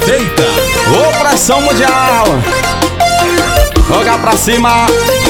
Eita! Opressão mundial. Joga pra cima.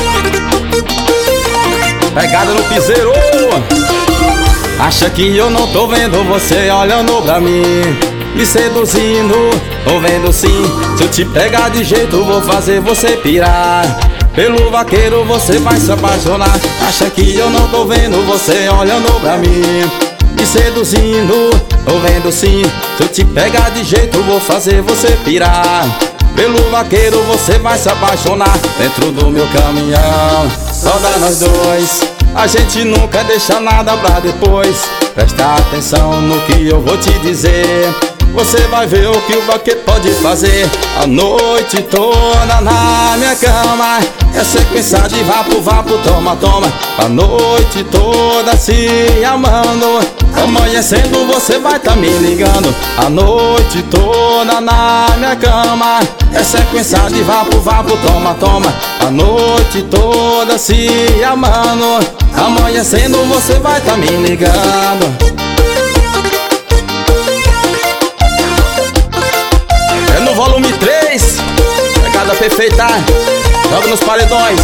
Pegada no piseiro. Acha que eu não tô vendo você olhando pra mim, me seduzindo, tô vendo sim. Se eu te pegar de jeito, vou fazer você pirar. Pelo vaqueiro você vai se apaixonar. Acha que eu não tô vendo você olhando pra mim, me seduzindo, tô vendo sim. Se eu te pegar de jeito, vou fazer você pirar. Pelo vaqueiro você vai se apaixonar. Dentro do meu caminhão, só dá nós dois. A gente nunca deixa nada pra depois. Presta atenção no que eu vou te dizer. Você vai ver o que o vaqueiro pode fazer. A noite toda na minha cama é sequência de vapo, vapo, toma, toma. A noite toda se amando. Amanhecendo você vai tá me ligando. A noite toda na minha cama é sequência de vapo, vapo, toma, toma. A noite toda se amando. Amanhecendo você vai tá me ligando. É no volume 3, pegada perfeita, joga nos paredões.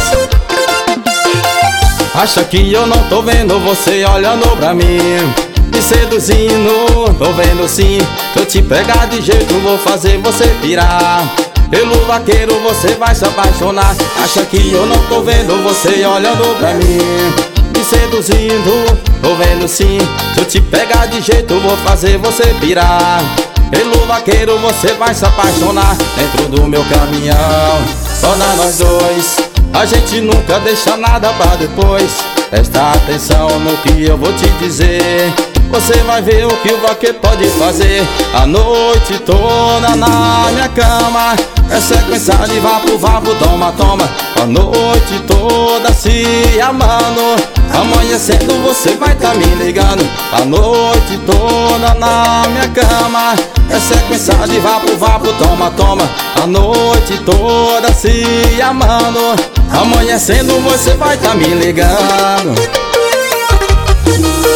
Acha que eu não tô vendo você olhando pra mim, me seduzindo, tô vendo sim. Se eu te pegar de jeito, vou fazer você pirar. Pelo vaqueiro você vai se apaixonar. Acha que eu não tô vendo você olhando pra mim, me seduzindo, tô vendo sim. Se eu te pegar de jeito, vou fazer você pirar. Pelo vaqueiro você vai se apaixonar. Dentro do meu caminhão, só dá nós dois. A gente nunca deixa nada pra depois. Presta atenção no que eu vou te dizer. Você vai ver o que o vaqueiro pode fazer. A noite toda na minha cama é sequência de vapo, vapo, toma, toma. A noite toda se amando. Amanhecendo você vai tá me ligando. A noite toda na minha cama é sequência de vapo, vapo, toma, toma. A noite toda se amando. Amanhecendo você vai tá me ligando.